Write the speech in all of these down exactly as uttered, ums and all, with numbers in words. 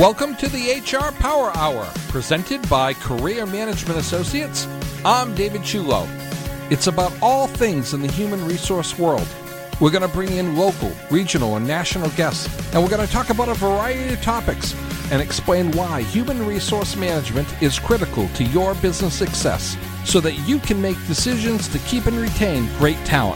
Welcome to the H R Power Hour, presented by Career Management Associates. I'm David Chulo. It's about all things in the human resource world. We're going to bring in local, regional, and national guests, and we're going to talk about a variety of topics and explain why human resource management is critical to your business success so that you can make decisions to keep and retain great talent.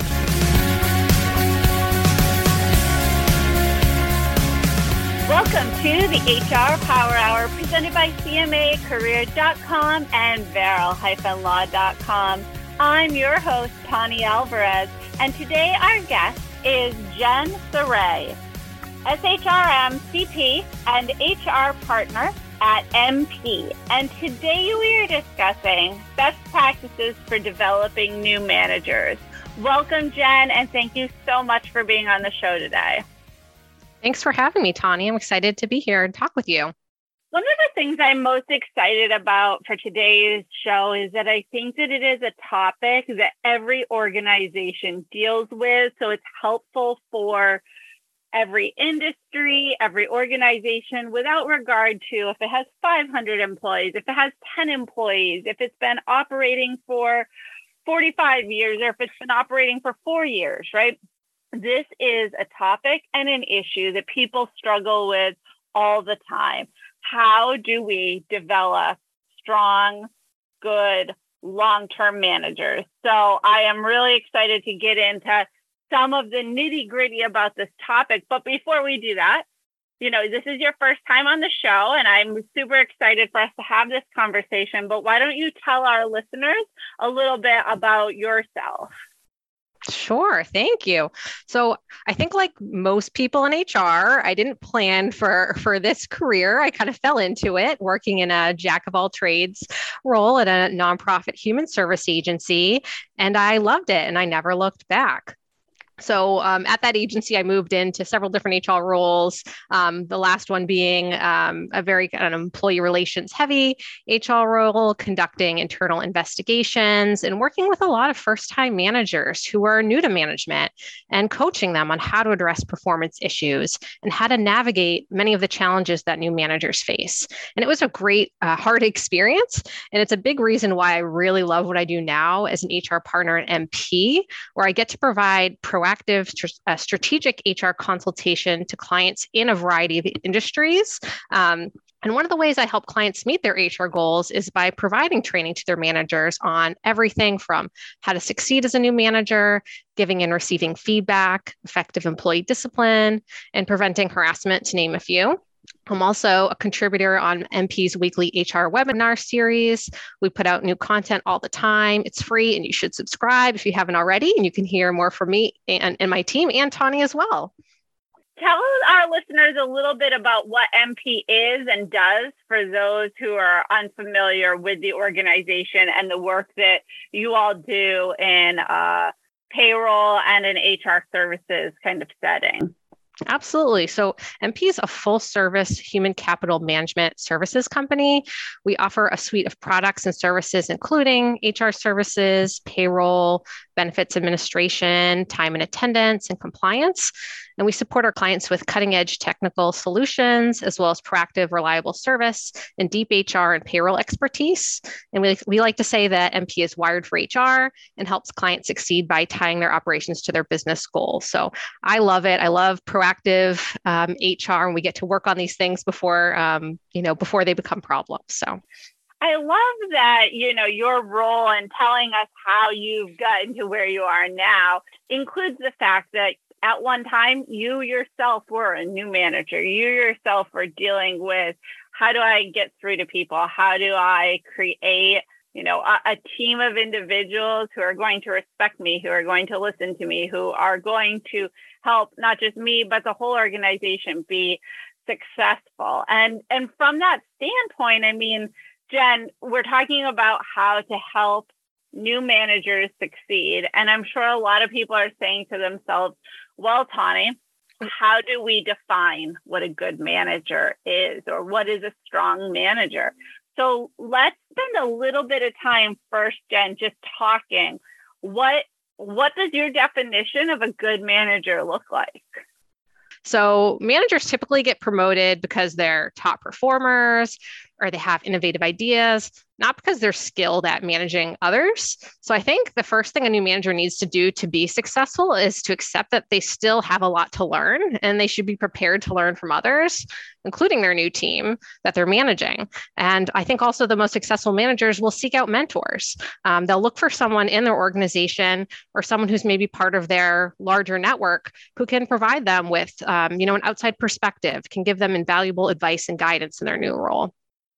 Welcome to the H R Power Hour, presented by C M A Career dot com and Varel Law dot com. I'm your host, Tani Alvarez, and today our guest is Jen Saray, S H R M C P and H R partner at M P. And today we are discussing best practices for developing new managers. Welcome, Jen, and thank you so much for being on the show today. Thanks for having me, Tani. I'm excited to be here and talk with you. One of the things I'm most excited about for today's show is that I think that it is a topic that every organization deals with. So it's helpful for every industry, every organization, without regard to if it has five hundred employees, if it has ten employees, if it's been operating for forty-five years, or if it's been operating for four years, right? This is a topic and an issue that people struggle with all the time. How do we develop strong, good, long-term managers? So I am really excited to get into some of the nitty-gritty about this topic. But before we do that, you know, this is your first time on the show, and I'm super excited for us to have this conversation. But why don't you tell our listeners a little bit about yourself? Sure. Thank you. So I think like most people in H R, I didn't plan for, for this career. I kind of fell into it working in a jack of all trades role at a nonprofit human service agency. And I loved it and I never looked back. So um, at that agency, I moved into several different H R roles, um, the last one being um, a very kind of employee relations heavy H R role, conducting internal investigations and working with a lot of first-time managers who are new to management and coaching them on how to address performance issues and how to navigate many of the challenges that new managers face. And it was a great, uh, hard experience. And it's a big reason why I really love what I do now as an H R partner at M P, where I get to provide proactive Proactive, uh, strategic H R consultation to clients in a variety of industries. Um, and one of the ways I help clients meet their H R goals is by providing training to their managers on everything from how to succeed as a new manager, giving and receiving feedback, effective employee discipline, and preventing harassment, to name a few. I'm also a contributor on M P's weekly H R webinar series. We put out new content all the time. It's free and you should subscribe if you haven't already, and you can hear more from me and, and my team and Tani as well. Tell our listeners a little bit about what M P is and does for those who are unfamiliar with the organization and the work that you all do in uh, payroll and in H R services kind of setting. Absolutely. So M P is a full service human capital management services company. We offer a suite of products and services, including H R services, payroll, benefits administration, time and attendance, and compliance. And we support our clients with cutting edge technical solutions, as well as proactive, reliable service and deep H R and payroll expertise. And we, we like to say that M P is wired for H R and helps clients succeed by tying their operations to their business goals. So I love it. I love proactive um, H R, and we get to work on these things before, um, you know, before they become problems. So. I love that, you know, your role in telling us how you've gotten to where you are now includes the fact that at one time, you yourself were a new manager. You yourself were dealing with how do I get through to people? How do I create, you know, a, a team of individuals who are going to respect me, who are going to listen to me, who are going to help not just me, but the whole organization be successful. And, and from that standpoint, I mean, Jen, we're talking about how to help new managers succeed. And I'm sure a lot of people are saying to themselves, well, Tani, how do we define what a good manager is, or what is a strong manager? So let's spend a little bit of time first, Jen, just talking. What, what does your definition of a good manager look like? So managers typically get promoted because they're top performers or they have innovative ideas, not because they're skilled at managing others. So I think the first thing a new manager needs to do to be successful is to accept that they still have a lot to learn and they should be prepared to learn from others, including their new team that they're managing. And I think also the most successful managers will seek out mentors. Um, they'll look for someone in their organization or someone who's maybe part of their larger network who can provide them with um, you know, an outside perspective, can give them invaluable advice and guidance in their new role.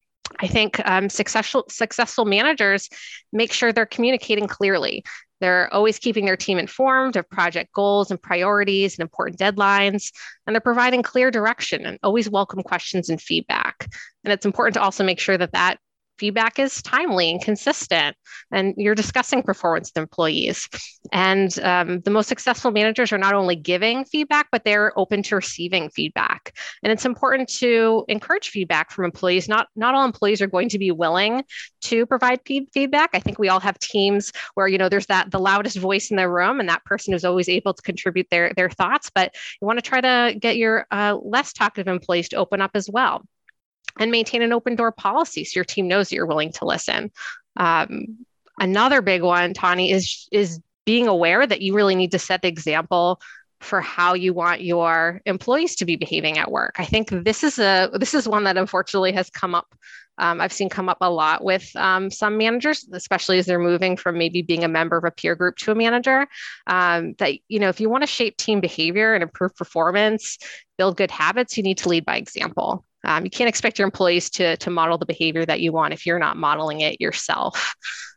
I think um, successful successful managers make sure they're communicating clearly. They're always keeping their team informed of project goals and priorities and important deadlines, and they're providing clear direction and always welcome questions and feedback. And it's important to also make sure that that feedback is timely and consistent, and you're discussing performance with employees. And um, the most successful managers are not only giving feedback, but they're open to receiving feedback. And it's important to encourage feedback from employees. Not, not all employees are going to be willing to provide feed- feedback. I think we all have teams where, you know, there's that the loudest voice in the room, and that person is always able to contribute their, their thoughts. But you want to try to get your uh, less talkative employees to open up as well. And maintain an open door policy so your team knows that you're willing to listen. Um, another big one, Tani, is, is being aware that you really need to set the example for how you want your employees to be behaving at work. I think this is a this is one that unfortunately has come up. Um, I've seen come up a lot with um, some managers, especially as they're moving from maybe being a member of a peer group to a manager. Um, that, you know, if you want to shape team behavior and improve performance, build good habits, you need to lead by example. Um, you can't expect your employees to, to model the behavior that you want if you're not modeling it yourself.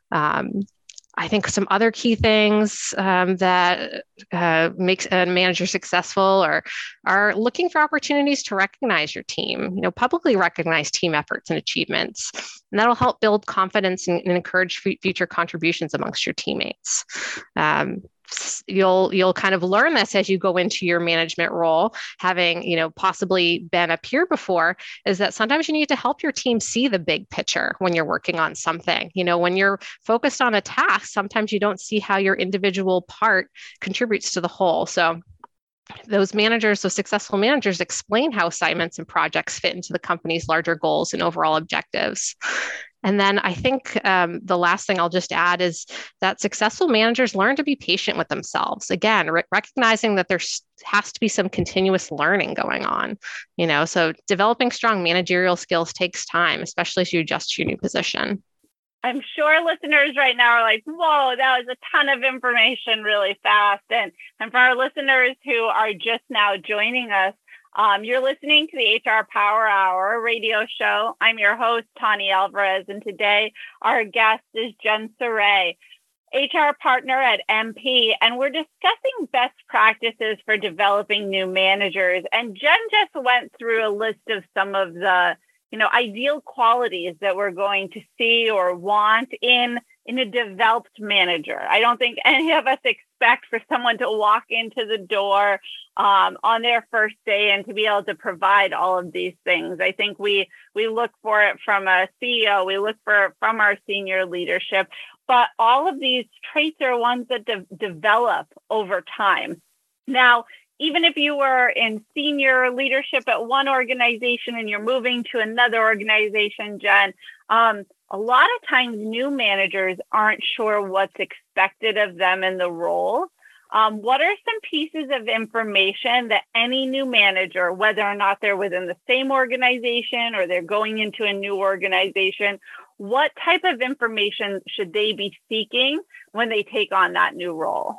Um, I think some other key things um, that uh, makes a manager successful are, are looking for opportunities to recognize your team, you know, publicly recognize team efforts and achievements. And that'll help build confidence and, and encourage f- future contributions amongst your teammates. Um, You'll you'll kind of learn this as you go into your management role, having, you know, possibly been a peer before, is that sometimes you need to help your team see the big picture when you're working on something. You know, when you're focused on a task, sometimes you don't see how your individual part contributes to the whole. So those managers, those successful managers, explain how assignments and projects fit into the company's larger goals and overall objectives. And then I think um, the last thing I'll just add is that successful managers learn to be patient with themselves. Again, re- recognizing that there has to be some continuous learning going on, you know, so developing strong managerial skills takes time, especially as you adjust to your new position. I'm sure listeners right now are like, whoa, that was a ton of information really fast. And, and for our listeners who are just now joining us, Um, you're listening to the H R Power Hour radio show. I'm your host, Tani Alvarez, and today our guest is Jen Saray, H R partner at M P, and we're discussing best practices for developing new managers. And Jen just went through a list of some of the, you know, ideal qualities that we're going to see or want in in a developed manager. I don't think any of us expect for someone to walk into the door um, on their first day and to be able to provide all of these things. I think we we look for it from a C E O, we look for it from our senior leadership, but all of these traits are ones that de- develop over time. Now, even if you were in senior leadership at one organization and you're moving to another organization, Jen, um, a lot of times new managers aren't sure what's expected of them in the role. Um, what are some pieces of information that any new manager, whether or not they're within the same organization or they're going into a new organization, what type of information should they be seeking when they take on that new role?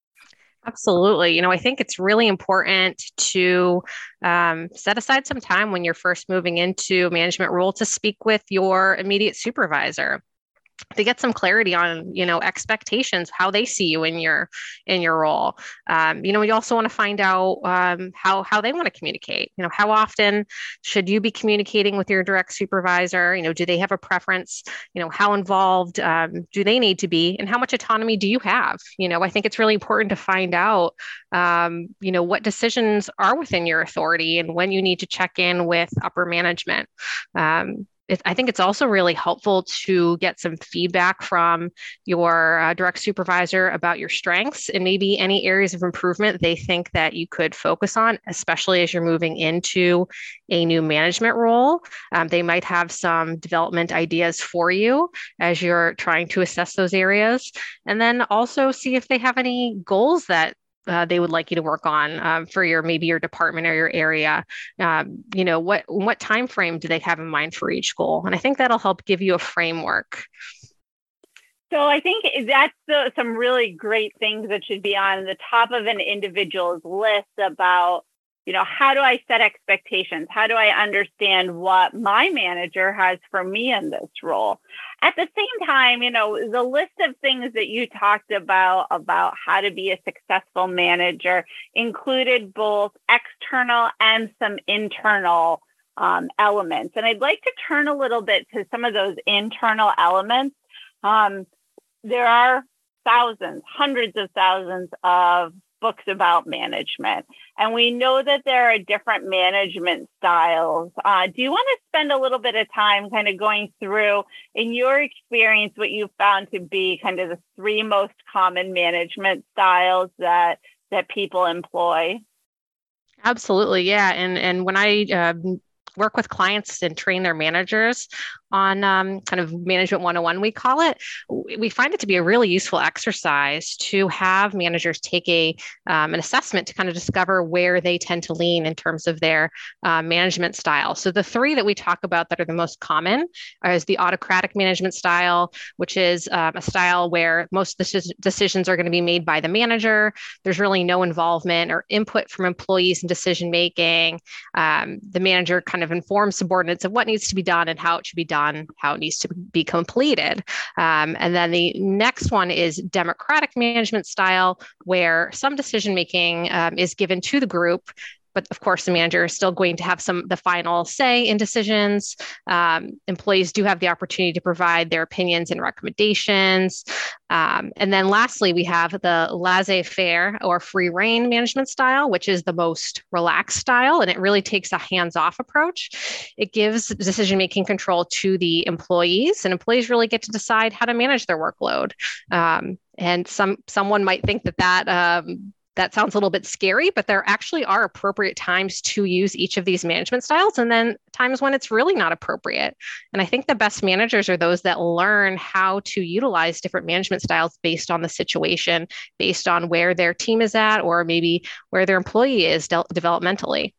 Absolutely. You know, I think it's really important to um, set aside some time when you're first moving into a management role to speak with your immediate supervisor, to get some clarity on, you know, expectations, how they see you in your in your role. Um, you know, you also want to find out um, how how they want to communicate. You know, how often should you be communicating with your direct supervisor? You know, do they have a preference? You know, how involved um, do they need to be, and how much autonomy do you have? You know, I think it's really important to find out, um, you know, what decisions are within your authority and when you need to check in with upper management. Um, it, I think it's also really helpful to get some feedback from your uh, direct supervisor about your strengths and maybe any areas of improvement they think that you could focus on, especially as you're moving into a new management role. Um, they might have some development ideas for you as you're trying to assess those areas. And then also see if they have any goals that Uh, they would like you to work on um, for your maybe your department or your area. Um, you know, what what time frame do they have in mind for each goal? And I think that'll help give you a framework. So I think that's the, some really great things that should be on the top of an individual's list about, you know, how do I set expectations? How do I understand what my manager has for me in this role? At the same time, you know, the list of things that you talked about, about how to be a successful manager included both external and some internal um, elements. And I'd like to turn a little bit to some of those internal elements. Um, there are thousands, hundreds of thousands of books about management. And we know that there are different management styles. Uh, do you want to spend a little bit of time kind of going through, in your experience, what you found to be kind of the three most common management styles that that people employ? Absolutely, yeah. And and when I uh, work with clients and train their managers on um, kind of management one oh one, we call it, we find it to be a really useful exercise to have managers take a um, an assessment to kind of discover where they tend to lean in terms of their uh, management style. So the three that we talk about that are the most common is the autocratic management style, which is um, a style where most decisions are going to be made by the manager. There's really no involvement or input from employees in decision making. Um, the manager kind of informs subordinates of what needs to be done and how it should be done, how it needs to be completed. Um, and then the next one is democratic management style, where some decision making um, is given to the group. But of course, the manager is still going to have some the final say in decisions. Um, employees do have the opportunity to provide their opinions and recommendations. Um, and then lastly, we have the laissez-faire or free rein management style, which is the most relaxed style. And it really takes a hands-off approach. It gives decision-making control to the employees, and employees really get to decide how to manage their workload. Um, and some someone might think that that um, That sounds a little bit scary, but there actually are appropriate times to use each of these management styles, and then times when it's really not appropriate. And I think the best managers are those that learn how to utilize different management styles based on the situation, based on where their team is at, or maybe where their employee is de- developmentally.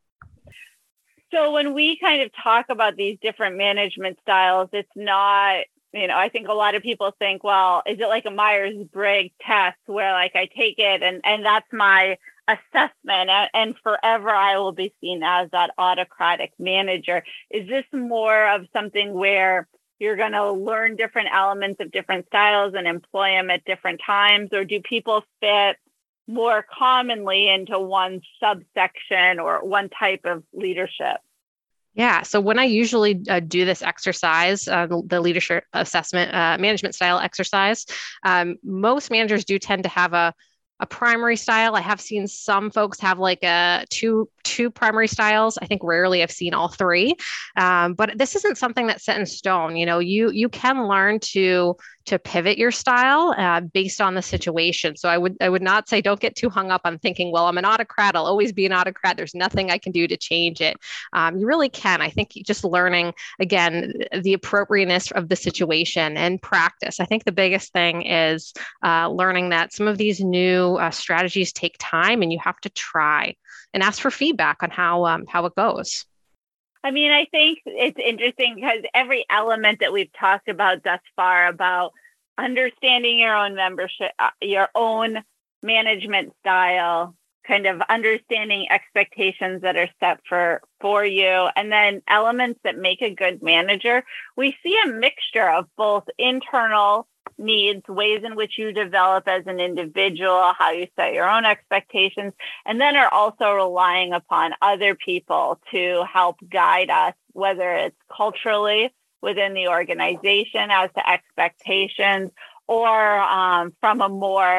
So when we kind of talk about these different management styles, it's not, you know, I think a lot of people think, well, is it like a Myers-Briggs test where like I take it and, and that's my assessment and, and forever I will be seen as that autocratic manager? Is this more of something where you're going to learn different elements of different styles and employ them at different times? Or do people fit more commonly into one subsection or one type of leadership? Yeah. So when I usually uh, do this exercise, uh, the, the leadership assessment uh, management style exercise, um, most managers do tend to have a a primary style. I have seen some folks have like a two two primary styles. I think rarely I've seen all three, um, but this isn't something that's set in stone. You know, you you can learn to to pivot your style uh, based on the situation. So I would I would not say don't get too hung up on thinking, well, I'm an autocrat, I'll always be an autocrat. There's nothing I can do to change it. Um, you really can. I think just learning again the appropriateness of the situation and practice. I think the biggest thing is uh, learning that some of these new uh, strategies take time, and you have to try and ask for feedback on how um, how it goes. I mean, I think it's interesting because every element that we've talked about thus far about understanding your own membership, your own management style, kind of understanding expectations that are set for, for you, and then elements that make a good manager, we see a mixture of both internal needs, ways in which you develop as an individual, how you set your own expectations, and then are also relying upon other people to help guide us, whether it's culturally within the organization as to expectations, or um, from a more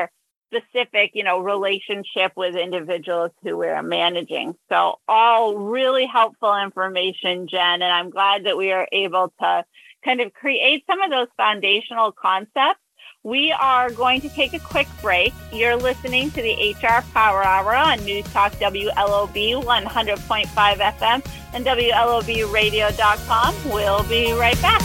specific, you know, relationship with individuals who we're managing. So all really helpful information, Jen, and I'm glad that we are able to kind of create some of those foundational concepts. We are going to take a quick break. You're listening to the H R Power Hour on News Talk W L O B one hundred point five F M and W L O B radio dot com. We'll be right back.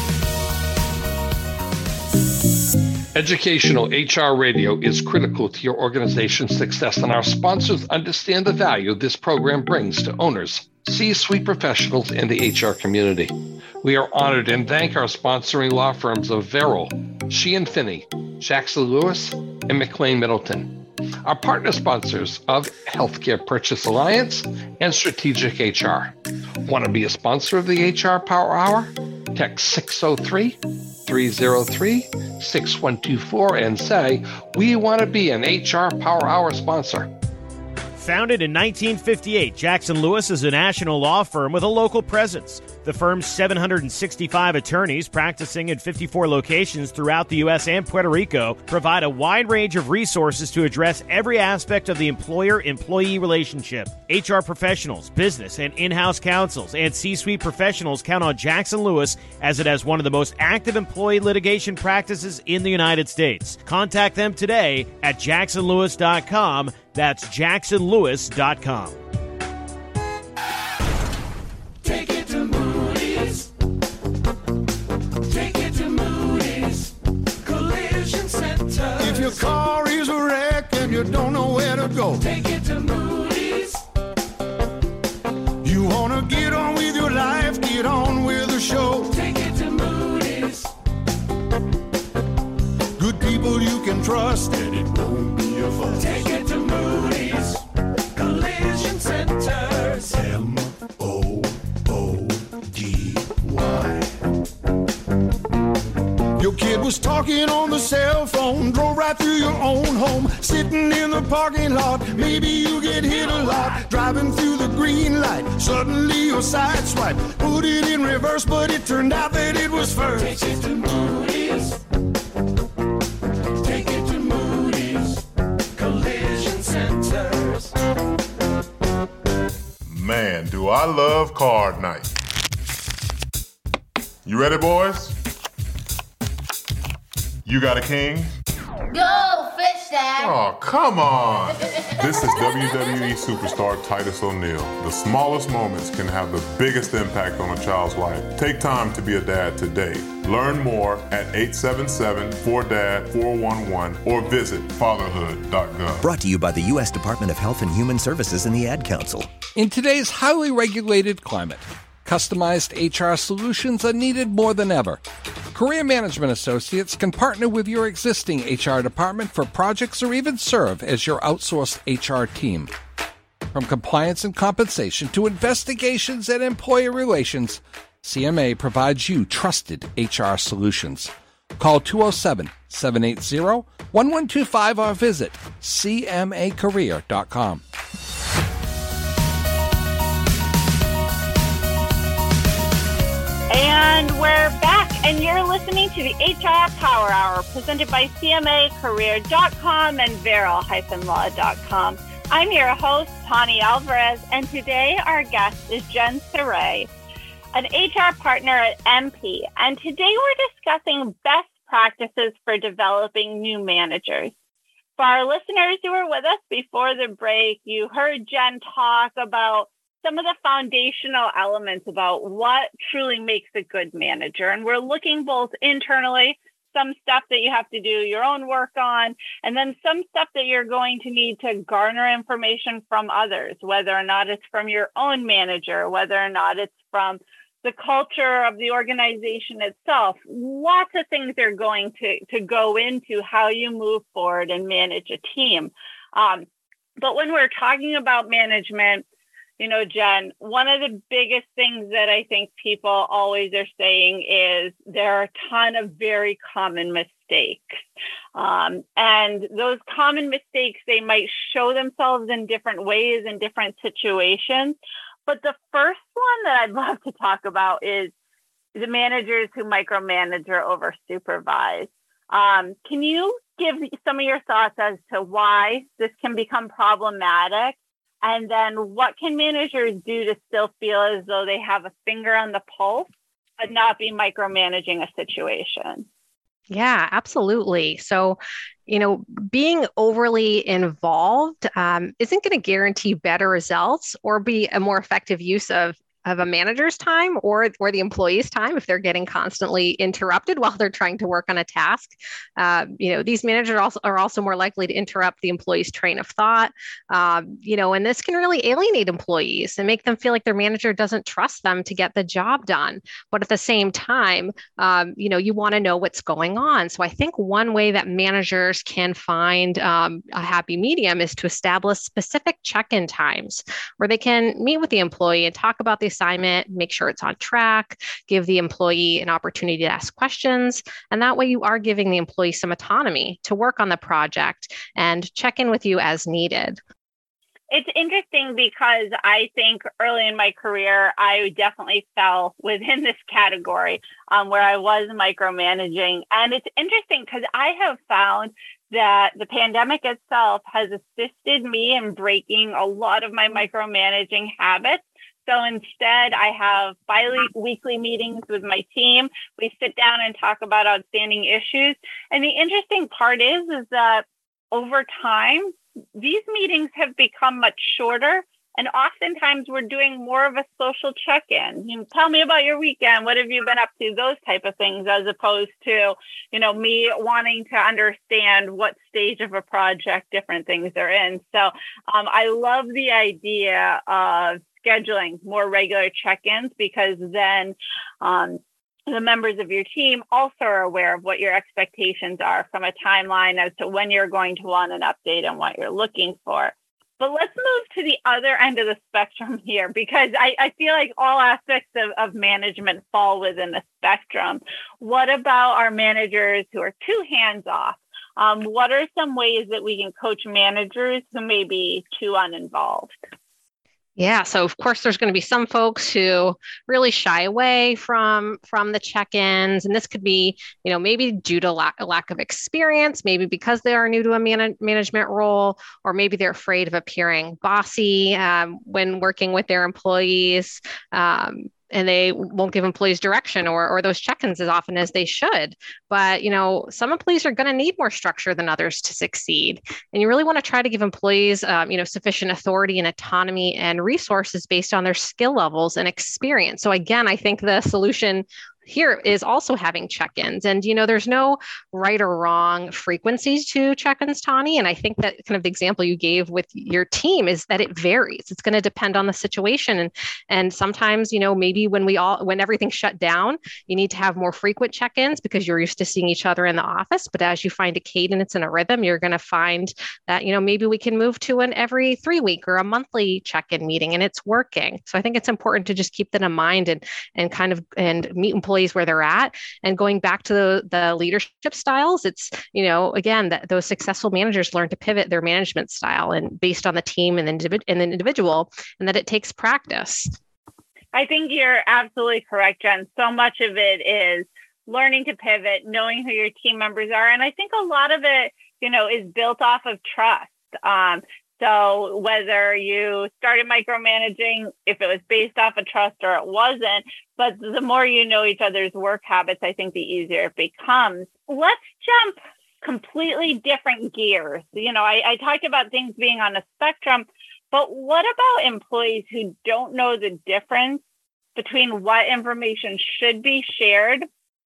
Educational H R radio is critical to your organization's success, and our sponsors understand the value this program brings to owners, C-suite professionals, and the H R community. We are honored and thank our sponsoring law firms of Verrill, Sheehan Finney, Jackson Lewis, and McLean Middleton. Our partner sponsors of Healthcare Purchase Alliance and Strategic H R. Want to be a sponsor of the H R Power Hour? Text six oh three, three oh three, six one two four and say, we want to be an H R Power Hour sponsor. Founded in nineteen fifty-eight, Jackson Lewis is a national law firm with a local presence. The firm's seven hundred sixty-five attorneys practicing in fifty-four locations throughout the U S and Puerto Rico provide a wide range of resources to address every aspect of the employer-employee relationship. H R professionals, business and in-house counsels, and C-suite professionals count on Jackson Lewis as it has one of the most active employee litigation practices in the United States. Contact them today at jackson lewis dot com. That's jackson lewis dot com. Take it to Moody's. Take it to Moody's Collision Center. If your car is a wreck and you don't know where to go, take it to Moody's. You want to get on with your life, get on with the show. Take it to Moody's. Good people you can trust and it won't be a fuss. Take it to Moody's Collision Centers. M O O D Y. Your kid was talking on the cell phone, drove right through your own home, sitting in the parking lot. Maybe you get hit a lot, driving through the green light. Suddenly your side swipe, put it in reverse, but it turned out that it was first. Take it to Moody's. Take it to Moody's Collision Centers. Man, do I love card night. You ready, boys? You got a king? Go, fish dad! Oh, come on. This is W W E superstar Titus O'Neil. The smallest moments can have the biggest impact on a child's life. Take time to be a dad today. Learn more at eight seven seven, four D A D, four one one or visit fatherhood dot gov. Brought to you by the U S Department of Health and Human Services and the Ad Council. In today's highly regulated climate, customized H R solutions are needed more than ever. Career Management Associates can partner with your existing H R department for projects or even serve as your outsourced H R team. From compliance and compensation to investigations and employer relations, C M A provides you trusted H R solutions. Call two oh seven, seven eight zero, one one two five or visit c m a career dot com. And we're back, and you're listening to the H R Power Hour, presented by C M A career dot com and verrill law dot com. I'm your host, Tani Alvarez, and today our guest is Jen Saray, an H R partner at M P. And today we're discussing best practices for developing new managers. For our listeners who were with us before the break, you heard Jen talk about some of the foundational elements about what truly makes a good manager. And we're looking both internally, some stuff that you have to do your own work on, and then some stuff that you're going to need to garner information from others, whether or not it's from your own manager, whether or not it's from the culture of the organization itself. Lots of things are going to, to go into how you move forward and manage a team. Um, but when we're talking about management, you know, Jen, one of the biggest things that I think people always are saying is there are a ton of very common mistakes. Um, and those common mistakes, they might show themselves in different ways in different situations. But the first one that I'd love to talk about is the managers who micromanage or over supervise. Um, can you give some of your thoughts as to why this can become problematic? And then what can managers do to still feel as though they have a finger on the pulse, but not be micromanaging a situation? Yeah, absolutely. So, you know, being overly involved um, isn't going to guarantee better results or be a more effective use of of a manager's time or, or the employee's time if they're getting constantly interrupted while they're trying to work on a task. Uh, you know, these managers also are also more likely to interrupt the employee's train of thought. Um, you know, and this can really alienate employees and make them feel like their manager doesn't trust them to get the job done. But at the same time, um, you know, you want to know what's going on. So I think one way that managers can find um, a happy medium is to establish specific check-in times where they can meet with the employee and talk about the assignment, make sure it's on track, give the employee an opportunity to ask questions. And that way you are giving the employee some autonomy to work on the project and check in with you as needed. It's interesting because I think early in my career, I definitely fell within this category um, where I was micromanaging. And it's interesting because I have found that the pandemic itself has assisted me in breaking a lot of my micromanaging habits. So instead, I have bi-weekly meetings with my team. We sit down and talk about outstanding issues. And the interesting part is, is that over time, these meetings have become much shorter. And oftentimes we're doing more of a social check-in. You know, tell me about your weekend. What have you been up to? Those type of things, as opposed to, you know, me wanting to understand what stage of a project different things are in. So um, I love the idea of scheduling more regular check-ins, because then um, the members of your team also are aware of what your expectations are from a timeline as to when you're going to want an update and what you're looking for. But let's move to the other end of the spectrum here, because I, I feel like all aspects of, of management fall within the spectrum. What about our managers who are too hands-off? Um, what are some ways that we can coach managers who may be too uninvolved? Yeah, so of course there's going to be some folks who really shy away from from the check-ins, and this could be, you know, maybe due to lack, a lack of experience, maybe because they are new to a man- management role, or maybe they're afraid of appearing bossy um, when working with their employees. Um, and they won't give employees direction or, or those check-ins as often as they should. But, you know, some employees are going to need more structure than others to succeed. And you really want to try to give employees, um, you know, sufficient authority and autonomy and resources based on their skill levels and experience. So again, I think the solution here is also having check-ins. And, you know, there's no right or wrong frequencies to check-ins, Tani. And I think that kind of the example you gave with your team is that it varies. It's going to depend on the situation. And, and sometimes, you know, maybe when we all, when everything's shut down, you need to have more frequent check-ins because you're used to seeing each other in the office. But as you find a cadence and a rhythm, you're going to find that, you know, maybe we can move to an every three week or a monthly check-in meeting, and it's working. So I think it's important to just keep that in mind and, and kind of, and meet employees where they're at. And going back to the, the leadership styles, it's, you know, again, that those successful managers learn to pivot their management style and based on the team and the, individ- and the individual, and that it takes practice. I think you're absolutely correct, Jen. So much of it is learning to pivot, knowing who your team members are. And I think a lot of it, you know, is built off of trust. Um, So whether you started micromanaging, if it was based off of trust or it wasn't, but the more you know each other's work habits, I think the easier it becomes. Let's jump completely different gears. You know, I, I talked about things being on a spectrum, but what about employees who don't know the difference between what information should be shared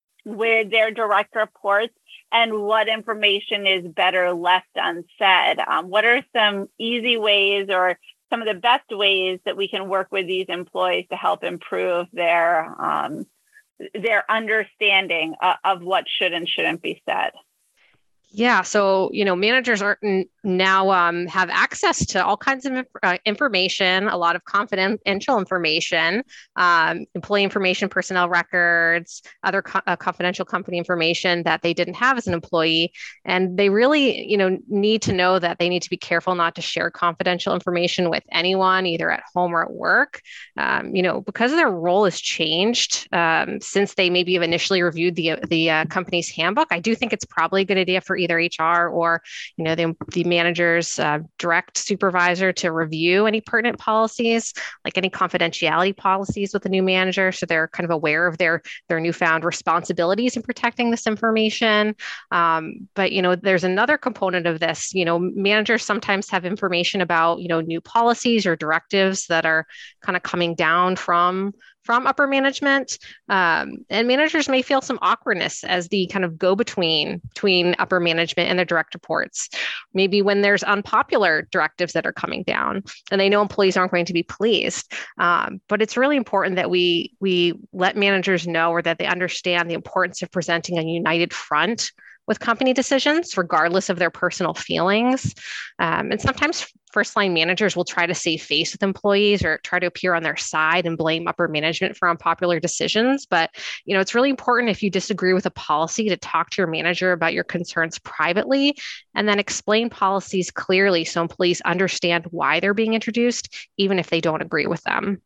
with their direct reports and what information is better left unsaid? Um, what are some easy ways or some of the best ways that we can work with these employees to help improve their um, their understanding of, of what should and shouldn't be said? Yeah, so you know, managers are n- now um, have access to all kinds of inf- uh, information, a lot of confidential information, um, employee information, personnel records, other co- uh, confidential company information that they didn't have as an employee, and they really, you know, need to know that they need to be careful not to share confidential information with anyone, either at home or at work. Um, you know, because their role has changed um, since they maybe have initially reviewed the the uh, company's handbook. I do think it's probably a good idea for either H R or, you know, the, the manager's uh, direct supervisor to review any pertinent policies, like any confidentiality policies with the new manager, so they're kind of aware of their their newfound responsibilities in protecting this information. Um, but you know, there's another component of this. You know, managers sometimes have information about, you know, new policies or directives that are kind of coming down from from upper management. Um, and managers may feel some awkwardness as the kind of go-between between upper management and their direct reports. Maybe when there's unpopular directives that are coming down and they know employees aren't going to be pleased. Um, but it's really important that we we let managers know, or that they understand the importance of presenting a united front with company decisions, regardless of their personal feelings. Um, and sometimes first line managers will try to save face with employees or try to appear on their side and blame upper management for unpopular decisions. But, you know, it's really important, if you disagree with a policy, to talk to your manager about your concerns privately, and then explain policies clearly so employees understand why they're being introduced, even if they don't agree with them.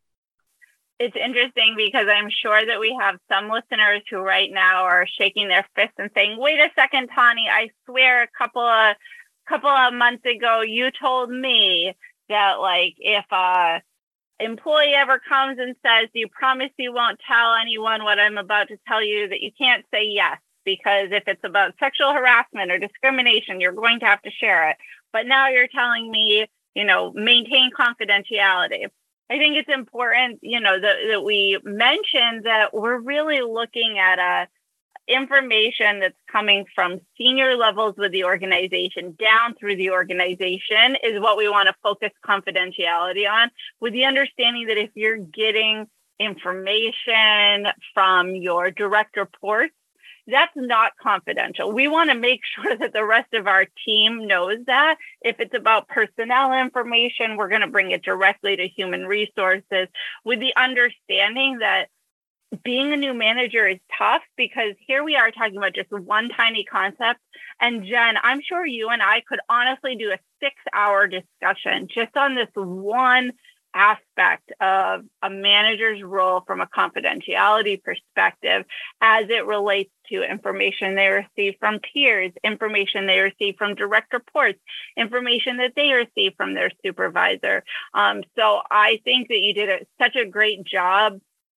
It's interesting because I'm sure that we have some listeners who right now are shaking their fists and saying, wait a second, Tani, I swear a couple of couple of months ago, you told me that, like, if a employee ever comes and says, do you promise you won't tell anyone what I'm about to tell you, that you can't say yes, because if it's about sexual harassment or discrimination, you're going to have to share it. But now you're telling me, you know, maintain confidentiality. I think it's important, you know, that, that we mention that we're really looking at a information that's coming from senior levels with the organization down through the organization is what we want to focus confidentiality on, with the understanding that if you're getting information from your direct reports, that's not confidential. We want to make sure that the rest of our team knows that. If it's about personnel information, we're going to bring it directly to human resources, with the understanding that being a new manager is tough, because here we are talking about just one tiny concept. And Jen, I'm sure you and I could honestly do a six hour discussion just on this one aspect of a manager's role from a confidentiality perspective, as it relates to information they receive from peers, information they receive from direct reports, information that they receive from their supervisor. Um, so I think that you did a, such a great job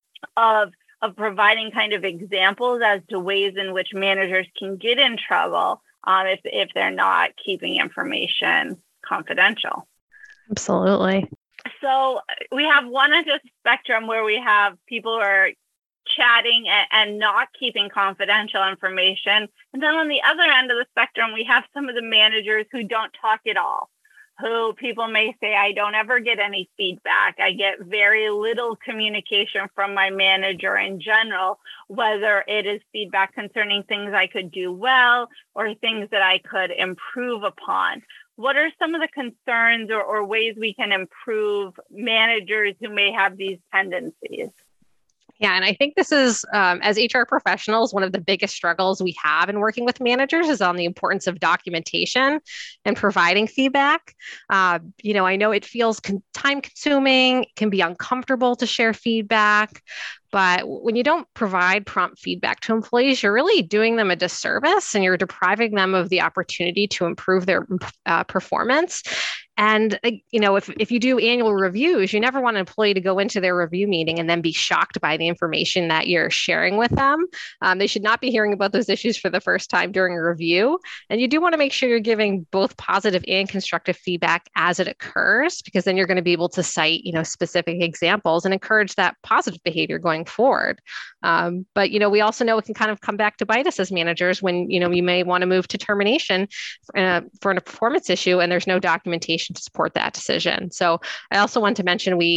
of of providing kind of examples as to ways in which managers can get in trouble um, if, if they're not keeping information confidential. Absolutely. So we have one end of the spectrum where we have people who are chatting and, and not keeping confidential information. And then on the other end of the spectrum, we have some of the managers who don't talk at all, who people may say, I don't ever get any feedback. I get very little communication from my manager in general, whether it is feedback concerning things I could do well or things that I could improve upon. What are some of the concerns or, or ways we can improve managers who may have these tendencies? Yeah, and I think this is, um, as H R professionals, one of the biggest struggles we have in working with managers is on the importance of documentation and providing feedback. Uh, you know, I know it feels con- time consuming, it can be uncomfortable to share feedback. But when you don't provide prompt feedback to employees, you're really doing them a disservice and you're depriving them of the opportunity to improve their uh, performance. And, you know, if, if you do annual reviews, you never want an employee to go into their review meeting and then be shocked by the information that you're sharing with them. Um, they should not be hearing about those issues for the first time during a review. And you do want to make sure you're giving both positive and constructive feedback as it occurs, because then you're going to be able to cite, you know, specific examples and encourage that positive behavior going forward. Um, but, you know, we also know it can kind of come back to bite us as managers when, you know, you may want to move to termination uh, for a performance issue and there's no documentation to support that decision. So I also want to mention we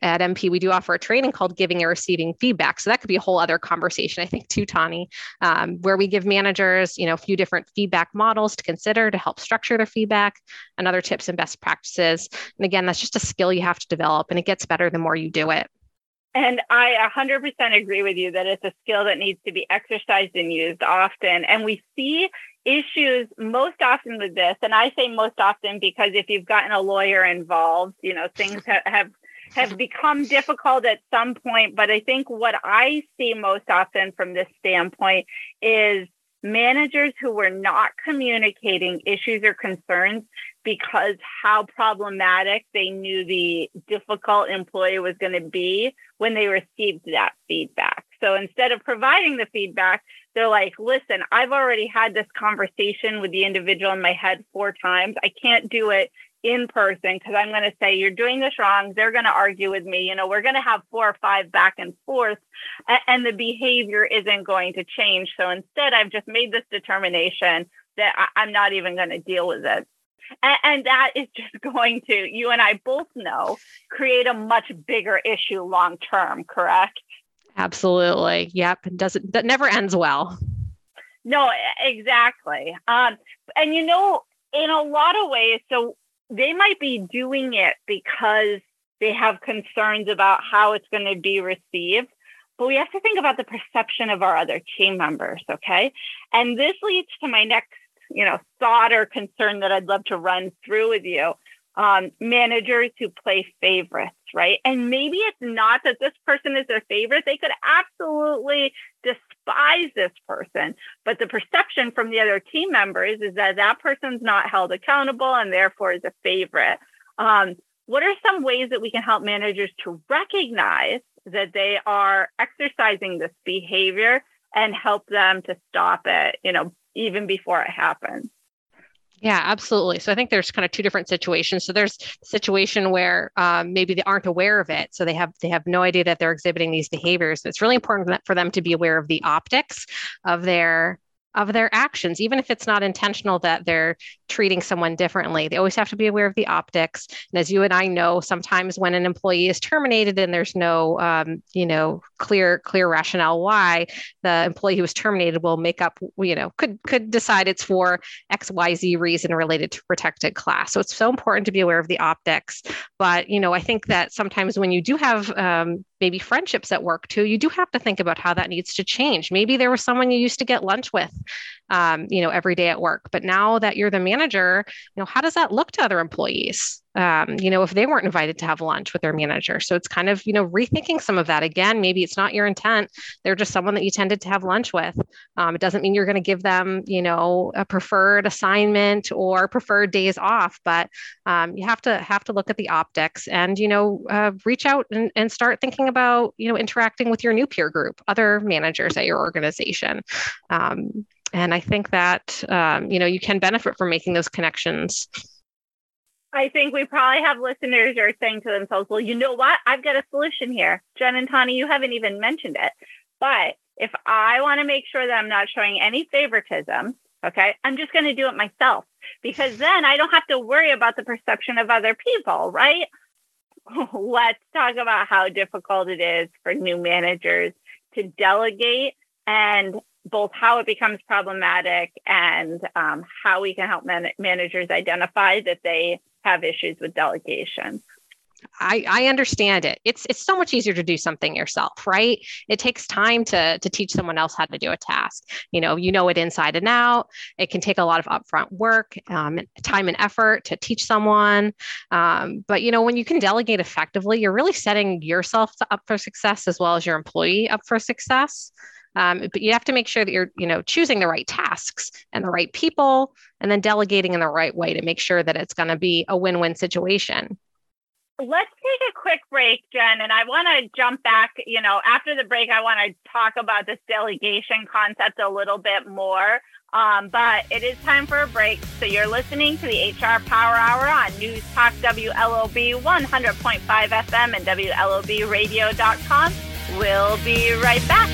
at M P, we do offer a training called Giving and Receiving Feedback. So that could be a whole other conversation, I think, too, Tani, um, where we give managers, you know, a few different feedback models to consider to help structure their feedback and other tips and best practices. And again, that's just a skill you have to develop, and it gets better the more you do it. And I one hundred percent agree with you that it's a skill that needs to be exercised and used often. And we see issues most often with this. And I say most often because if you've gotten a lawyer involved, you know, things ha- have have become difficult at some point. But I think what I see most often from this standpoint is managers who were not communicating issues or concerns because how problematic they knew the difficult employee was going to be when they received that feedback. So instead of providing the feedback, they're like, listen, I've already had this conversation with the individual in my head four times. I can't do it in person because I'm going to say, you're doing this wrong. They're going to argue with me. You know, we're going to have four or five back and forth, and the behavior isn't going to change. So instead, I've just made this determination that I'm not even going to deal with it. And that is just going to, you and I both know, create a much bigger issue long term, correct? Absolutely. Yep. It doesn't, that never ends well. No, exactly. Um, and, you know, in a lot of ways, so they might be doing it because they have concerns about how it's going to be received. But we have to think about the perception of our other team members, okay? And this leads to my next, you know, thought or concern that I'd love to run through with you. Um, managers who play favorites, right? And maybe it's not that this person is their favorite. They could absolutely despise this person. But the perception from the other team members is that that person's not held accountable and therefore is a favorite. Um, what are some ways that we can help managers to recognize that they are exercising this behavior and help them to stop it, you know, even before it happens? Yeah, absolutely. So I think there's kind of two different situations. So there's a situation where um, maybe they aren't aware of it. So they have they have no idea that they're exhibiting these behaviors. It's really important for them to be aware of the optics of their of their actions, even if it's not intentional that they're treating someone differently. They always have to be aware of the optics. And as you and I know, sometimes when an employee is terminated and there's no, um, you know, clear, clear rationale why, the employee who was terminated will make up, you know, could, could decide it's for X Y Z reason related to protected class. So it's so important to be aware of the optics. But, you know, I think that sometimes when you do have um, maybe friendships at work too, you do have to think about how that needs to change. Maybe there was someone you used to get lunch with, um, you know, every day at work, but now that you're the manager, you know, how does that look to other employees? Um, you know, if they weren't invited to have lunch with their manager. So it's kind of, you know, rethinking some of that. Again, maybe it's not your intent. They're just someone that you tended to have lunch with. Um, it doesn't mean you're going to give them, you know, a preferred assignment or preferred days off, but um, you have to have to look at the optics and, you know, uh, reach out and, and start thinking about, you know, interacting with your new peer group, other managers at your organization. Um, and I think that, um, you know, you can benefit from making those connections. I think we probably have listeners who are saying to themselves, well, you know what? I've got a solution here. Jen and Tani, you haven't even mentioned it. But if I want to make sure that I'm not showing any favoritism, okay, I'm just going to do it myself, because then I don't have to worry about the perception of other people, right? Let's talk about how difficult it is for new managers to delegate, and both how it becomes problematic and um, how we can help man- managers identify that they have issues with delegation. I, I understand it. It's it's so much easier to do something yourself, right? It takes time to to teach someone else how to do a task. You know, you know it inside and out. It can take a lot of upfront work, um, time and effort to teach someone. Um, but, you know, when you can delegate effectively, you're really setting yourself up for success as well as your employee up for success. Um, but you have to make sure that you're, you know, choosing the right tasks and the right people, and then delegating in the right way to make sure that it's going to be a win-win situation. Let's take a quick break, Jen, and I want to jump back. You know, after the break, I want to talk about this delegation concept a little bit more. Um, but it is time for a break. So you're listening to the H R Power Hour on News Talk W L O B one hundred point five F M and W L O B radio dot com. We'll be right back.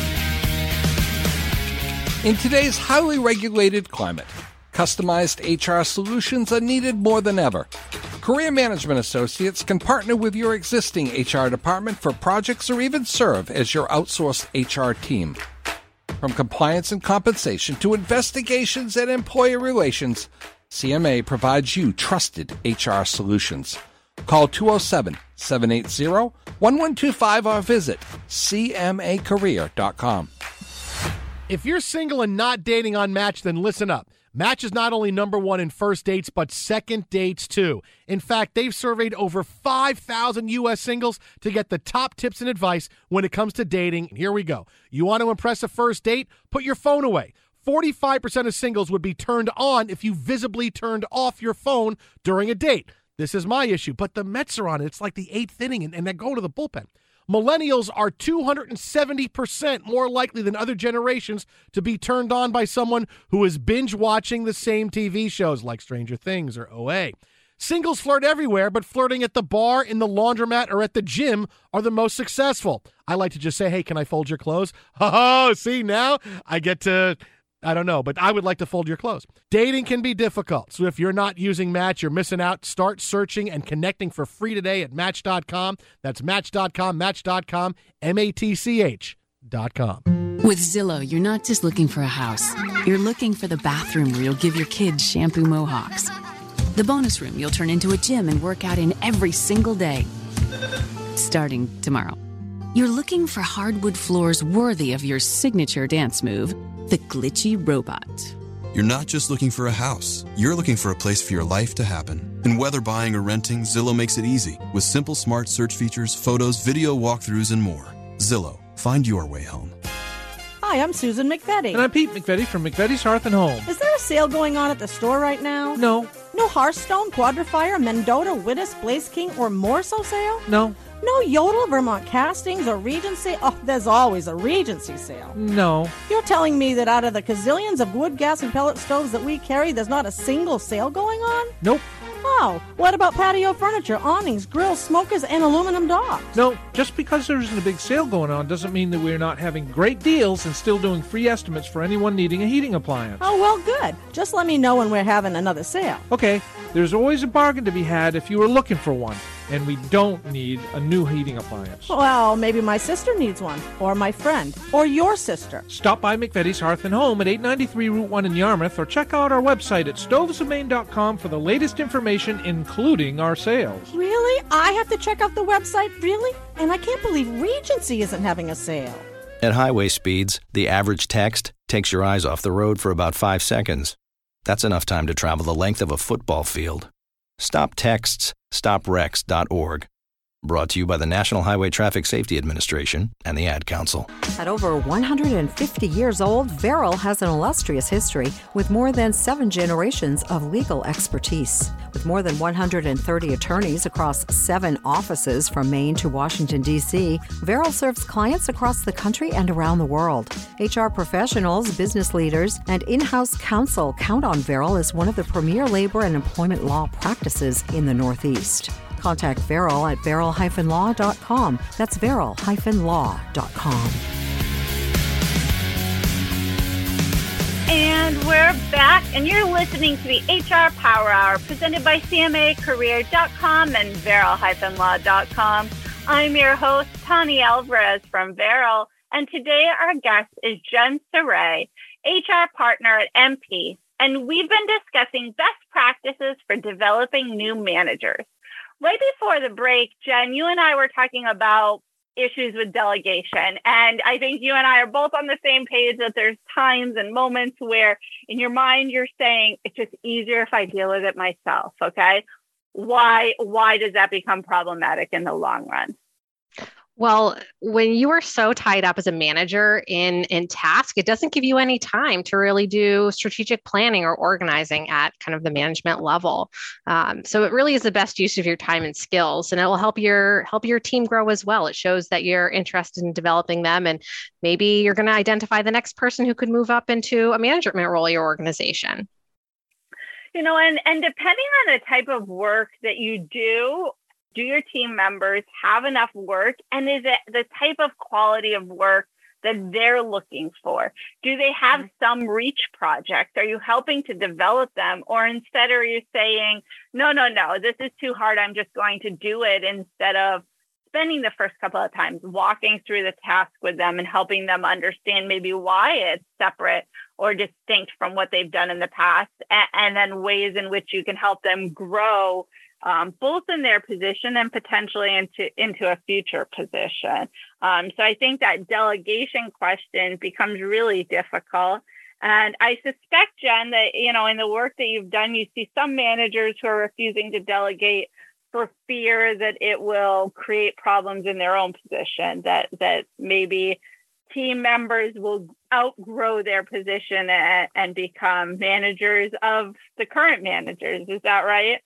In today's highly regulated climate, customized H R solutions are needed more than ever. Career Management Associates can partner with your existing H R department for projects or even serve as your outsourced H R team. From compliance and compensation to investigations and employee relations, C M A provides you trusted H R solutions. Call two oh seven, seven eight zero, one one two five or visit c m a career dot com. If you're single and not dating on Match, then listen up. Match is not only number one in first dates, but second dates, too. In fact, they've surveyed over five thousand U S singles to get the top tips and advice when it comes to dating. Here we go. You want to impress a first date? Put your phone away. forty-five percent of singles would be turned on if you visibly turned off your phone during a date. This is my issue, but the Mets are on it. It's like the eighth inning, and, and they go to the bullpen. Millennials are two hundred seventy percent more likely than other generations to be turned on by someone who is binge-watching the same T V shows like Stranger Things or O A. Singles flirt everywhere, but flirting at the bar, in the laundromat, or at the gym are the most successful. I like to just say, hey, can I fold your clothes? Oh, see, now I get to... I don't know, but I would like to fold your clothes. Dating can be difficult, so if you're not using Match, you're missing out. Start searching and connecting for free today at Match dot com. That's Match dot com, Match dot com, M A T C H dot com. With Zillow, you're not just looking for a house. You're looking for the bathroom where you'll give your kids shampoo mohawks. The bonus room you'll turn into a gym and work out in every single day. Starting tomorrow. You're looking for hardwood floors worthy of your signature dance move, the glitchy robot. You're not just looking for a house. You're looking for a place for your life to happen. And whether buying or renting, Zillow makes it easy with simple smart search features, photos, video walkthroughs, and more. Zillow. Find your way home. Hi, I'm Susan McVetti. And I'm Pete McVetti from McVetti's Hearth and Home. Is there a sale going on at the store right now? No. No Hearthstone, Quadrifier, Mendota, Wittis, Blaze King, or Morso sale? No. No Yodel, Vermont Castings, or Regency? Oh, there's always a Regency sale. No. You're telling me that out of the gazillions of wood, gas, and pellet stoves that we carry, there's not a single sale going on? Nope. Oh, what about patio furniture, awnings, grills, smokers, and aluminum docks? No, just because there isn't a big sale going on doesn't mean that we're not having great deals and still doing free estimates for anyone needing a heating appliance. Oh, well, good. Just let me know when we're having another sale. Okay, there's always a bargain to be had if you were looking for one. And we don't need a new heating appliance. Well, maybe my sister needs one, or my friend, or your sister. Stop by McVetti's Hearth and Home at eight ninety-three Route one in Yarmouth, or check out our website at stoves of maine dot com for the latest information, including our sales. Really? I have to check out the website? Really? And I can't believe Regency isn't having a sale. At highway speeds, the average text takes your eyes off the road for about five seconds. That's enough time to travel the length of a football field. Stop texts, stop wrecks dot org. Brought to you by the National Highway Traffic Safety Administration and the Ad Council. At over one hundred fifty years old, Verrill has an illustrious history with more than seven generations of legal expertise. With more than one hundred thirty attorneys across seven offices from Maine to Washington, D C, Verrill serves clients across the country and around the world. H R professionals, business leaders, and in-house counsel count on Verrill as one of the premier labor and employment law practices in the Northeast. Contact Verrill at verrill dash law dot com. That's verrill dash law dot com. And we're back, and you're listening to the H R Power Hour presented by C M A career dot com and verrill dash law dot com. I'm your host, Tani Alvarez from Verrill, and today our guest is Jen Saray, H R partner at M P, and we've been discussing best practices for developing new managers. Right before the break, Jen, you and I were talking about issues with delegation. And I think you and I are both on the same page that there's times and moments where in your mind, you're saying, it's just easier if I deal with it myself. Okay. Why, why does that become problematic in the long run? Well, when you are so tied up as a manager in, in task, it doesn't give you any time to really do strategic planning or organizing at kind of the management level. Um, so it really is the best use of your time and skills, and it will help your help your team grow as well. It shows that you're interested in developing them, and maybe you're going to identify the next person who could move up into a management role in your organization. You know, and, and depending on the type of work that you do, do your team members have enough work? And is it the type of quality of work that they're looking for? Do they have some reach projects? Are you helping to develop them? Or instead are you saying, no, no, no, this is too hard, I'm just going to do it, instead of spending the first couple of times walking through the task with them and helping them understand maybe why it's separate or distinct from what they've done in the past, and, and then ways in which you can help them grow um, both in their position and potentially into, into a future position. Um, so I think that delegation question becomes really difficult. And I suspect, Jen, that, you know, in the work that you've done, you see some managers who are refusing to delegate for fear that it will create problems in their own position, that that maybe team members will outgrow their position and, and become managers of the current managers. Is that right?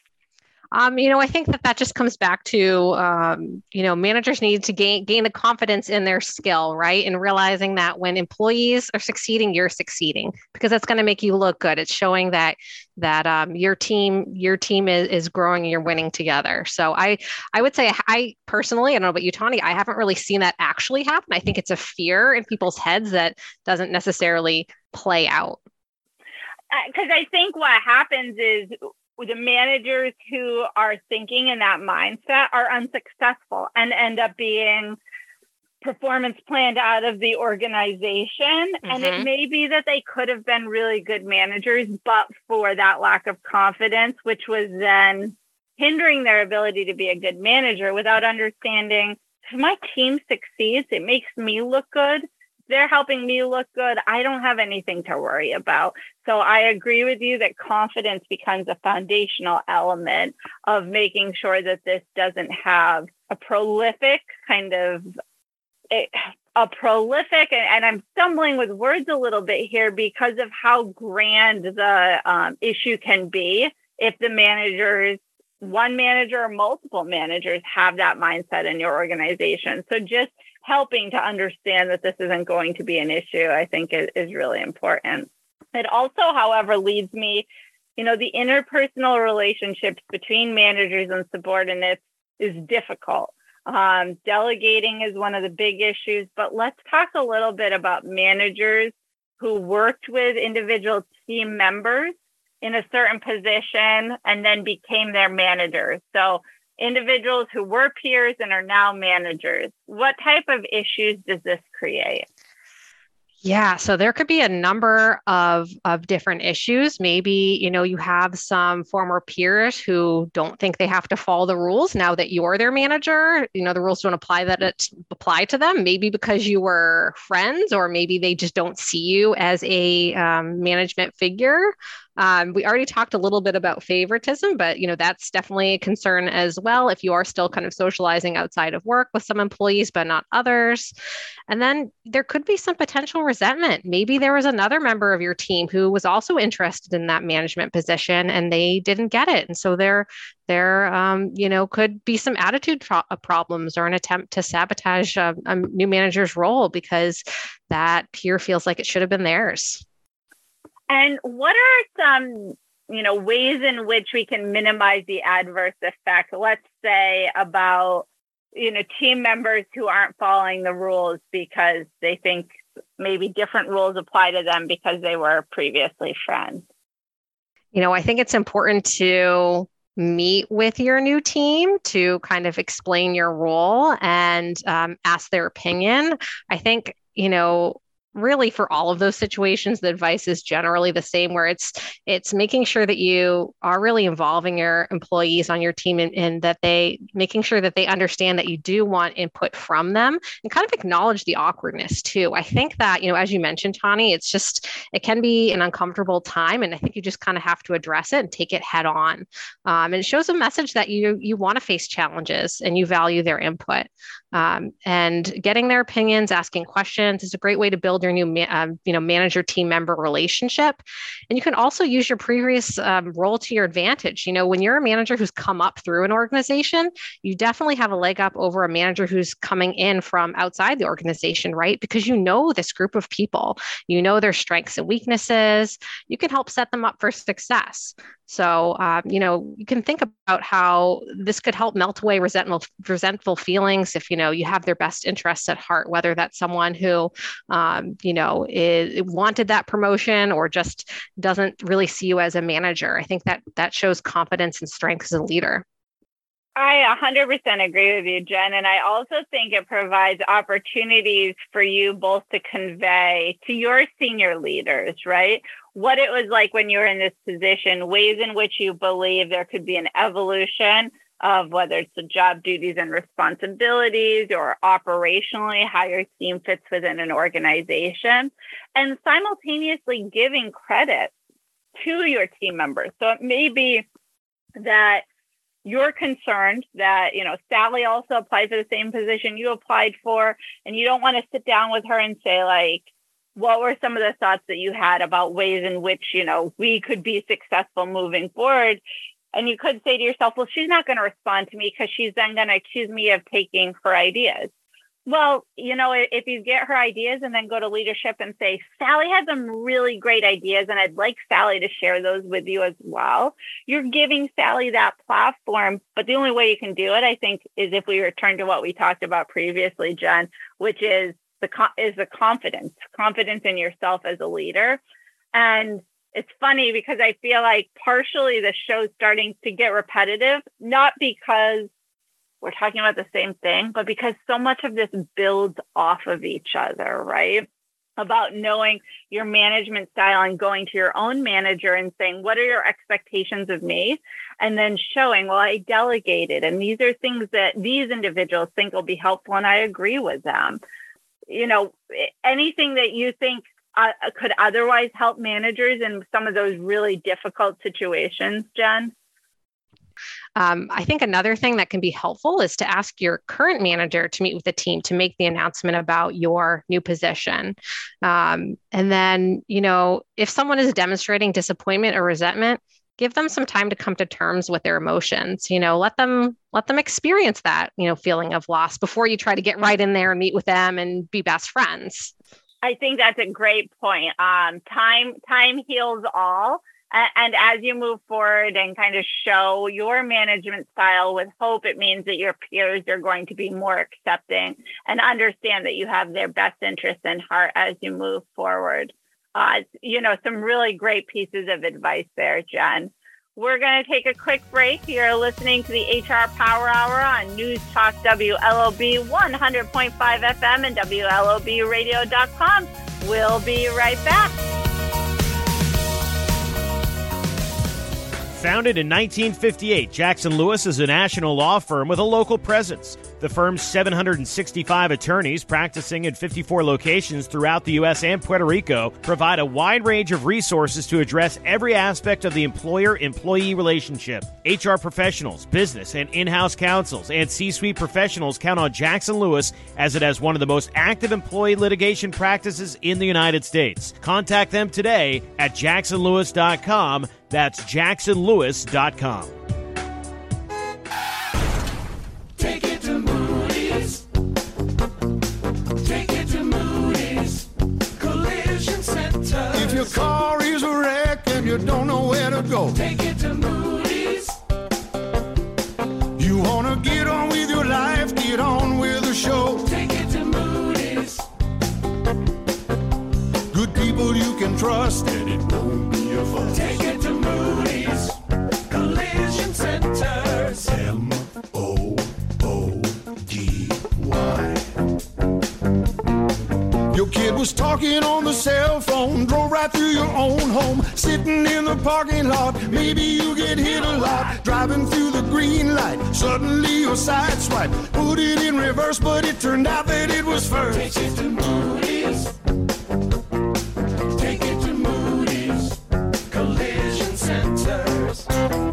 Um, you know, I think that that just comes back to, um, you know, managers need to gain gain the confidence in their skill, right? And realizing that when employees are succeeding, you're succeeding, because that's going to make you look good. It's showing that that um, your team your team is, is growing and you're winning together. So I I would say I personally, I don't know about you, Tawny, I haven't really seen that actually happen. I think it's a fear in people's heads that doesn't necessarily play out. Because I think what happens is, the managers who are thinking in that mindset are unsuccessful and end up being performance planned out of the organization. Mm-hmm. And it may be that they could have been really good managers, but for that lack of confidence, which was then hindering their ability to be a good manager, without understanding, if my team succeeds, it makes me look good. They're helping me look good. I don't have anything to worry about. So I agree with you that confidence becomes a foundational element of making sure that this doesn't have a prolific kind of a, a prolific, and, and I'm stumbling with words a little bit here because of how grand the um, issue can be if the managers, one manager or multiple managers, have that mindset in your organization. So just helping to understand that this isn't going to be an issue, I think is, is really important. It also, however, leads me, you know, the interpersonal relationships between managers and subordinates is difficult. Um, delegating is one of the big issues, but let's talk a little bit about managers who worked with individual team members in a certain position and then became their managers. So individuals who were peers and are now managers. What type of issues does this create? Yeah, so there could be a number of, of different issues. Maybe, you know, you have some former peers who don't think they have to follow the rules now that you're their manager. You know, the rules don't apply that it apply to them, maybe because you were friends, or maybe they just don't see you as a um, management figure. Um, we already talked a little bit about favoritism, but you know that's definitely a concern as well. If you are still kind of socializing outside of work with some employees, but not others, and then there could be some potential resentment. Maybe there was another member of your team who was also interested in that management position, and they didn't get it, and so there, there, um, you know, could be some attitude pro- problems or an attempt to sabotage a, a new manager's role because that peer feels like it should have been theirs. And what are some, you know, ways in which we can minimize the adverse effect, let's say, about, you know, team members who aren't following the rules because they think maybe different rules apply to them because they were previously friends? You know, I think it's important to meet with your new team to kind of explain your role and um, ask their opinion. I think, you know, really for all of those situations, the advice is generally the same, where it's it's making sure that you are really involving your employees on your team and, and that they making sure that they understand that you do want input from them, and kind of acknowledge the awkwardness too. I think that, you know, as you mentioned, Tawny, it's just, it can be an uncomfortable time, and I think you just kind of have to address it and take it head on. Um, and it shows a message that you you want to face challenges and you value their input. Um, and getting their opinions, asking questions is a great way to build your new, ma- um, you know, manager team member relationship. And you can also use your previous um, role to your advantage. You know, when you're a manager who's come up through an organization, you definitely have a leg up over a manager who's coming in from outside the organization, right? Because you know this group of people, you know their strengths and weaknesses. You can help set them up for success. So, um, you know, you can think about how this could help melt away resentful, resentful feelings if, you know, you have their best interests at heart, whether that's someone who, um, you know, is, wanted that promotion or just doesn't really see you as a manager. I think that that shows confidence and strength as a leader. I one hundred percent agree with you, Jen. And I also think it provides opportunities for you both to convey to your senior leaders, right, what it was like when you were in this position, ways in which you believe there could be an evolution of whether it's the job duties and responsibilities or operationally how your team fits within an organization, and simultaneously giving credit to your team members. So it may be that you're concerned that, you know, Sally also applied for the same position you applied for, and you don't want to sit down with her and say, like, what were some of the thoughts that you had about ways in which, you know, we could be successful moving forward? And you could say to yourself, well, she's not going to respond to me because she's then going to accuse me of taking her ideas. Well, you know, if you get her ideas and then go to leadership and say, Sally has some really great ideas and I'd like Sally to share those with you as well, you're giving Sally that platform. But the only way you can do it, I think, is if we return to what we talked about previously, Jen, which is the is the confidence, confidence in yourself as a leader. And it's funny because I feel like partially the show's starting to get repetitive, not because we're talking about the same thing, but because so much of this builds off of each other, right? About knowing your management style and going to your own manager and saying, what are your expectations of me? And then showing, well, I delegated. And these are things that these individuals think will be helpful. And I agree with them. You know, anything that you think uh, could otherwise help managers in some of those really difficult situations, Jen? Um, I think another thing that can be helpful is to ask your current manager to meet with the team to make the announcement about your new position. Um, and then, you know, if someone is demonstrating disappointment or resentment, give them some time to come to terms with their emotions. You know, let them let them experience that, you know, feeling of loss before you try to get right in there and meet with them and be best friends. I think that's a great point. Um, time time heals all. And as you move forward and kind of show your management style with hope, it means that your peers are going to be more accepting and understand that you have their best interests in heart as you move forward. Uh, you know, some really great pieces of advice there, Jen. We're going to take a quick break. You're listening to the H R Power Hour on News Talk W L O B one hundred point five F M and W L O B radio dot com. We'll be right back. Founded in nineteen fifty-eight, Jackson Lewis is a national law firm with a local presence. The firm's seven hundred sixty-five attorneys practicing in fifty-four locations throughout the U S and Puerto Rico provide a wide range of resources to address every aspect of the employer-employee relationship. H R professionals, business and in-house counsels, and C-suite professionals count on Jackson Lewis as it has one of the most active employee litigation practices in the United States. Contact them today at jackson lewis dot com. That's jackson lewis dot com. Take it to Moody's. Take it to Moody's Collision Center. If your car is a wreck and you don't know where to go, take it to Moody's. You want to get on with your life, get on with the show. Take it to Moody's. Good people you can trust and it won't be a fuss. Take it to Moody's Collision Centers. M O O D Y. Your kid was talking on the cell phone, drove right through your own home, sitting in the parking lot. Maybe you get hit a lot, driving through the green light. Suddenly your side swipe, put it in reverse, but it turned out that it was first. Take it to Moody's. Take it to Moody's Collision Centers.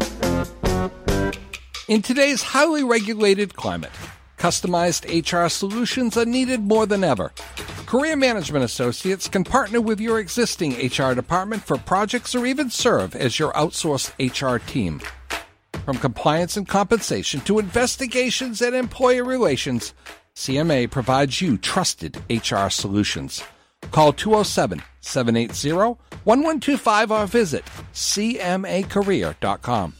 In today's highly regulated climate, customized H R solutions are needed more than ever. Career Management Associates can partner with your existing H R department for projects or even serve as your outsourced H R team. From compliance and compensation to investigations and employee relations, C M A provides you trusted H R solutions. Call two oh seven, seven eight zero, one one two five or visit c m a career dot com.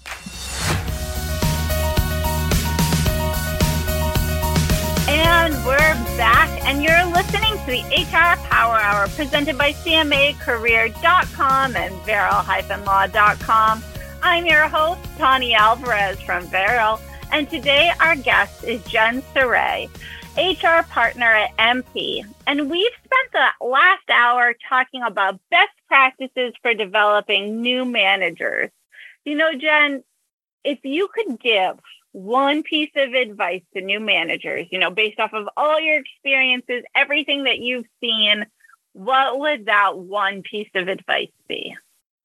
And we're back, and you're listening to the H R Power Hour presented by c m a career dot com and Veril Law dot com. I'm your host, Tani Alvarez from Veril, and today our guest is Jen Saray, H R partner at M P. And we've spent the last hour talking about best practices for developing new managers. You know, Jen, if you could give one piece of advice to new managers, you know, based off of all your experiences, everything that you've seen, what would that one piece of advice be?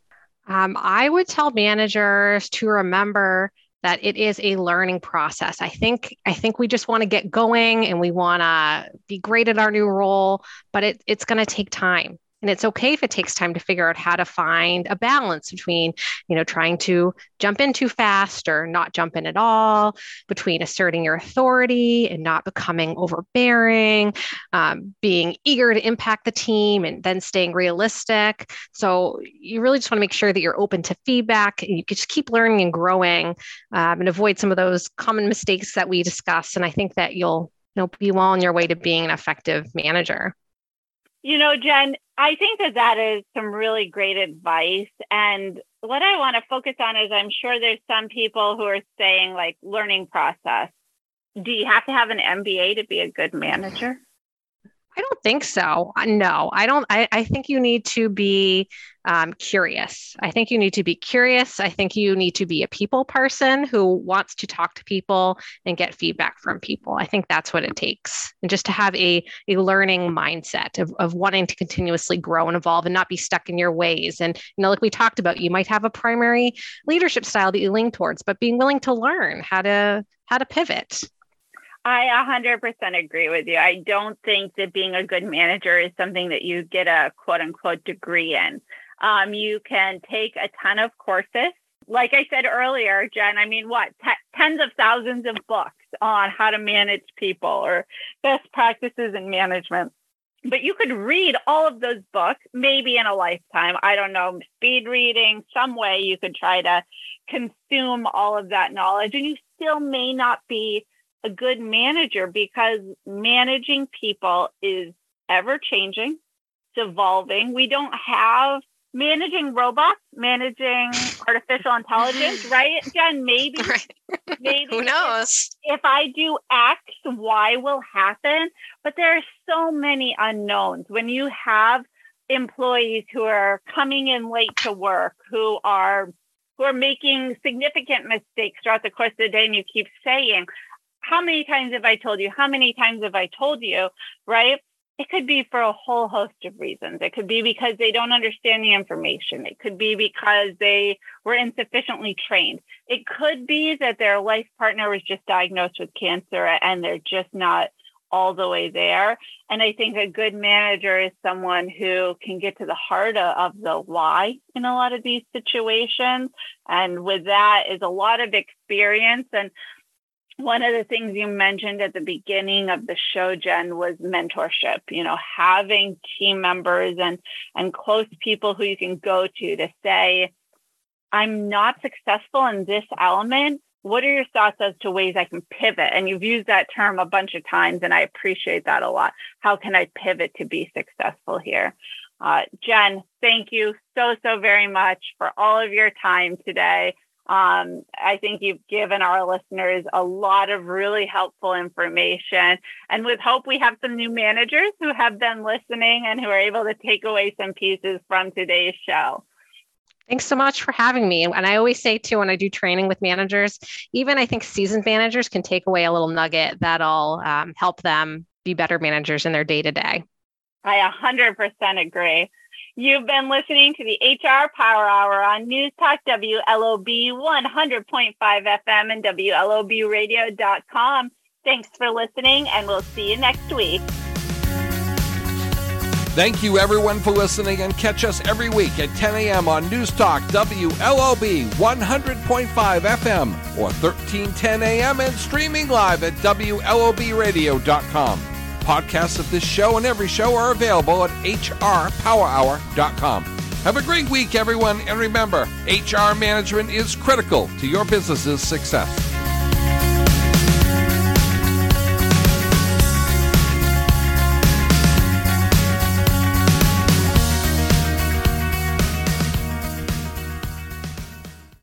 Um, I would tell managers to remember that it is a learning process. I think I think we just want to get going and we want to be great at our new role, but it, it's going to take time. And it's okay if it takes time to figure out how to find a balance between, you know, trying to jump in too fast or not jump in at all, between asserting your authority and not becoming overbearing, um, being eager to impact the team and then staying realistic. So you really just want to make sure that you're open to feedback and you can just keep learning and growing um, and avoid some of those common mistakes that we discussed. And I think that you'll, you know, be well on your way to being an effective manager. You know, Jen, I think that that is some really great advice. And what I want to focus on is I'm sure there's some people who are saying like learning process. Do you have to have an M B A to be a good manager? I don't think so. No, I don't. I, I think you need to be um, curious. I think you need to be curious. I think you need to be a people person who wants to talk to people and get feedback from people. I think that's what it takes. And just to have a, a learning mindset of, of wanting to continuously grow and evolve and not be stuck in your ways. And, you know, like we talked about, you might have a primary leadership style that you lean towards, but being willing to learn how to how to pivot. I one hundred percent agree with you. I don't think that being a good manager is something that you get a quote unquote degree in. Um, you can take a ton of courses. Like I said earlier, Jen, I mean, what, t- tens of thousands of books on how to manage people or best practices in management. But you could read all of those books, maybe in a lifetime. I don't know, speed reading, some way you could try to consume all of that knowledge. And you still may not be a good manager because managing people is ever changing, it's evolving. We don't have managing robots, managing artificial intelligence, right, Jen? Maybe, right. maybe who knows? If, if I do X, Y will happen. But there are so many unknowns when you have employees who are coming in late to work, who are who are making significant mistakes throughout the course of the day, and you keep saying, how many times have I told you? How many times have I told you, right? It could be for a whole host of reasons. It could be because they don't understand the information. It could be because they were insufficiently trained. It could be that their life partner was just diagnosed with cancer and they're just not all the way there. And I think a good manager is someone who can get to the heart of, of the why in a lot of these situations. And with that is a lot of experience. And one of the things you mentioned at the beginning of the show, Jen, was mentorship, you know, having team members and, and close people who you can go to to say, I'm not successful in this element. What are your thoughts as to ways I can pivot? And you've used that term a bunch of times, and I appreciate that a lot. How can I pivot to be successful here? Uh, Jen, thank you so, so very much for all of your time today. Um, I think you've given our listeners a lot of really helpful information. And with hope, we have some new managers who have been listening and who are able to take away some pieces from today's show. Thanks so much for having me. And I always say too, when I do training with managers, even I think seasoned managers can take away a little nugget that'll um, help them be better managers in their day-to-day. I one hundred percent agree. You've been listening to the H R Power Hour on News Talk W L O B one hundred point five F M and W L O B radio dot com. Thanks for listening, and we'll see you next week. Thank you, everyone, for listening, and catch us every week at ten a.m. on News Talk W L O B one hundred point five F M or thirteen ten a.m. and streaming live at W L O B radio dot com. Podcasts of this show and every show are available at h r power hour dot com. Have a great week, everyone, and remember, H R management is critical to your business's success.